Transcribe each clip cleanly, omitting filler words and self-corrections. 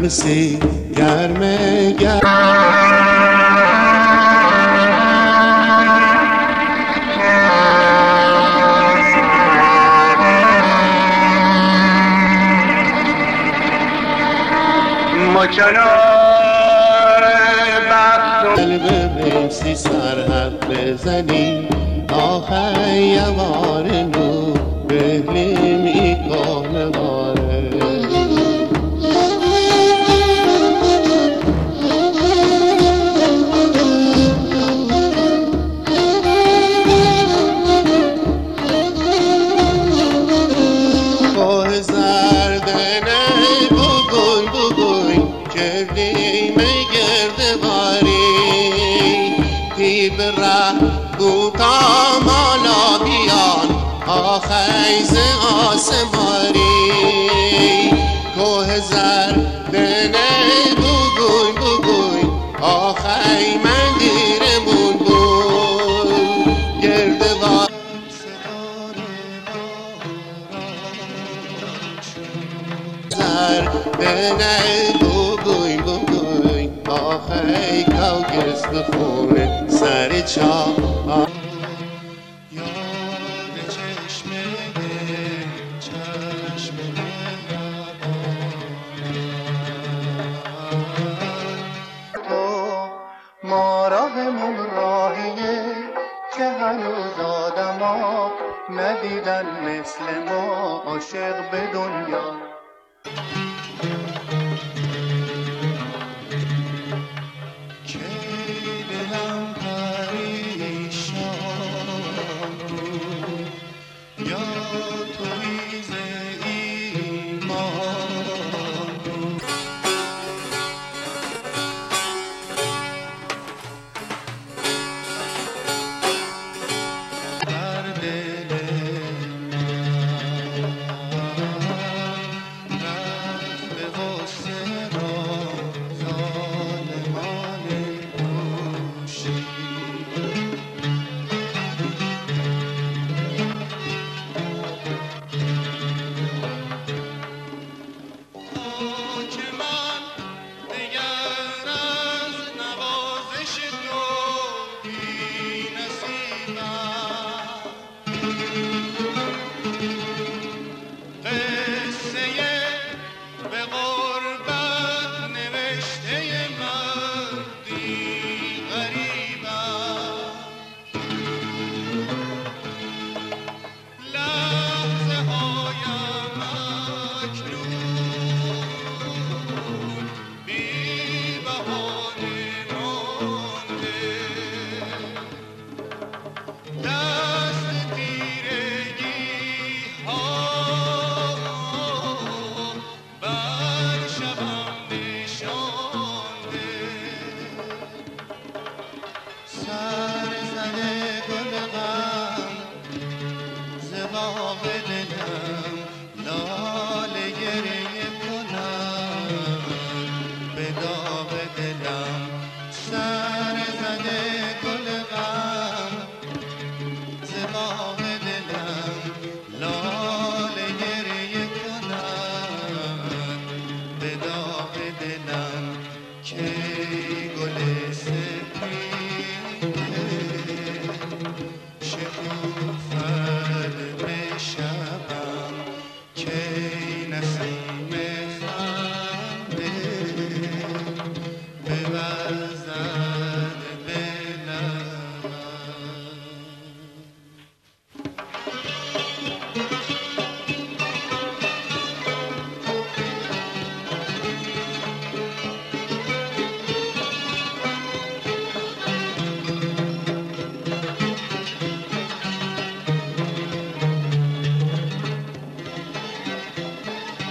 قرمسی گرمه ما کنار بخت قلب بمسی سرحد بزنی آخه یوار نو بهلی میکنه باره کوه زردنه بگوی بگوی کردی میگرده باری پی بره بوتا مالا بیان آخیز آسماری کوه زردنه بگوی بگوی آخی من دیرمون بود گرده بار زردنه بگوی بگوی آخی کوگز بخونه سر چا ما راهمون راهیه که هنوز آدما ندیدن مثل ما عاشق به دنیا که دلم پریشان بود یا تویز ایمان بود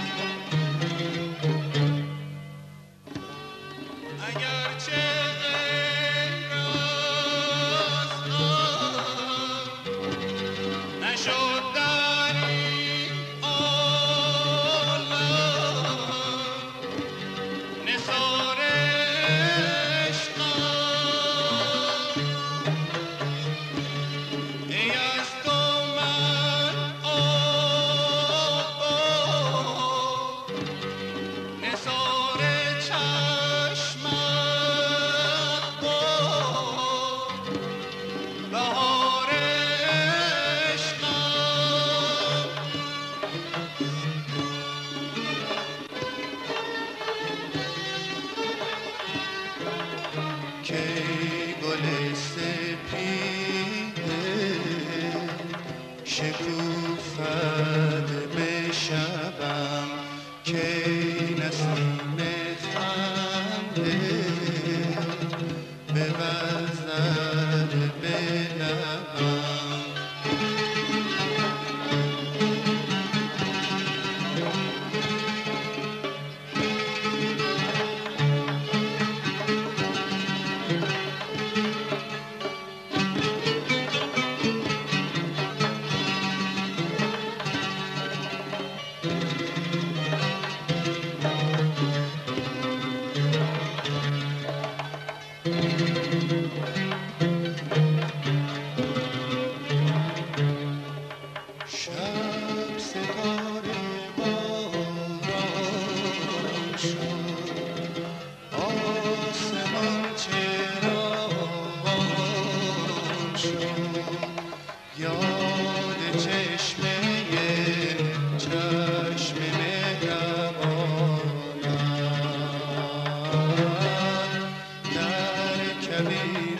اگرچه که گل سپیده شکوفد به شبم که نسیم خنده بوزد به لبم. شب ستاره باران شد، آسمان چراغان شد، یاد چشم مهربانت در کبیر